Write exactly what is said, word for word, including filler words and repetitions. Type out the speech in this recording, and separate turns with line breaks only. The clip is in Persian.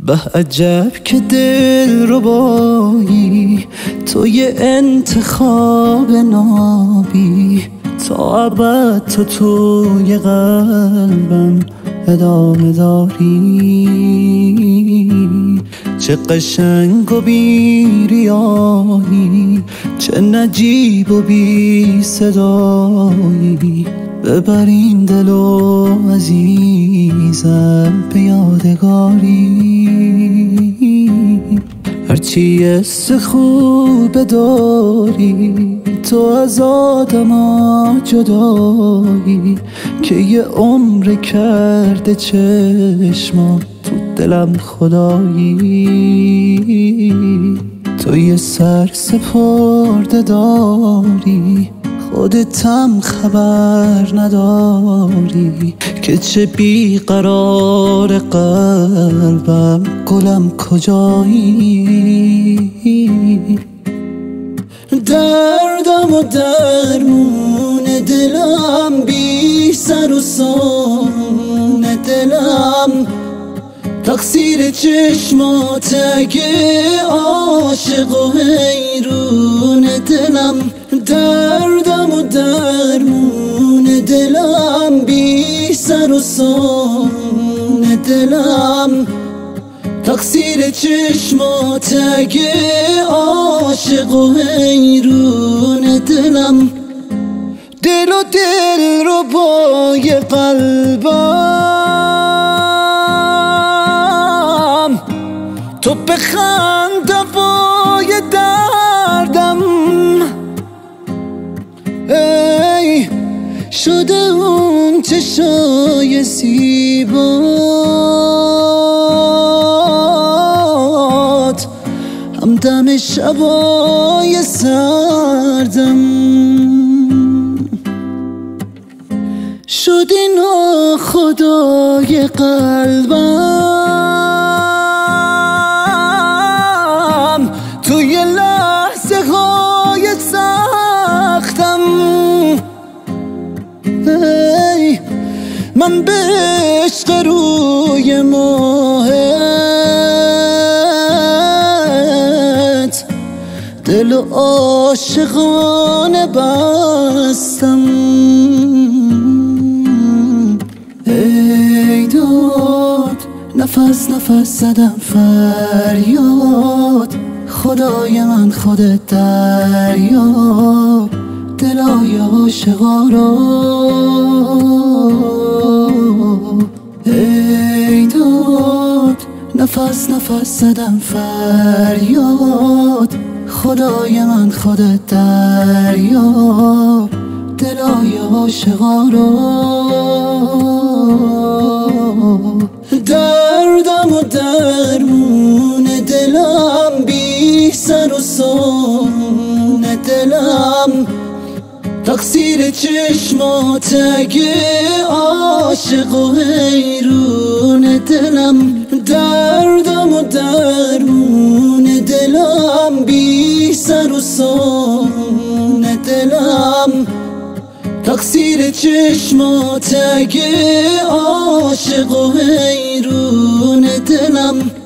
به عجب که دل ربایی توی انتخاب نابی، تا ابد تو توی قلبم ادامه داری. چه قشنگ و بی ریایی، چه نجیب و بی صدایی، ببر این دل و عزیزم به یادگاری. هرچی حس خوب داری تو از آدما جدایی، که یه عمر کرده چشما تو دلم خدایی. تو یه سر سپرده داری خودتم خبر نداری، که چه بیقرار قلبم گلم کجایی. دردم و درمون دلم، بی سر و سان دلم، تقصیر چشمات اگه عاشق و حیرون دلم. دردم و درمون دلم، بی سر و سان دلم، تقصیر چشمات اگه عاشق و حیرون دلم. دل و دل رو بای قلبم، تو بخند دوای دردم. ای شده اون چشای زیبات، همدم شبای سردم. شدی ناخدای قلبم، توی لحظه های سختم. ای من به عشق روی ماهت دل و عاشقانه بستم. ای داد نفس نفس زدم فریاد، خدای من خودت دریاب دلای عاشقا را. ای داد نفس نفس زدم فریاد، خدای من خودت دریاب دلای عاشقا را. دردم و درمون دلم، بی سر و سان دلم، تقصیر چشمات اگه عاشق و حیرون دلم. دردم و درمون دلم، بی سر و سان دلم، تقصیر چشمات اگه عاشق و حیرون دلم.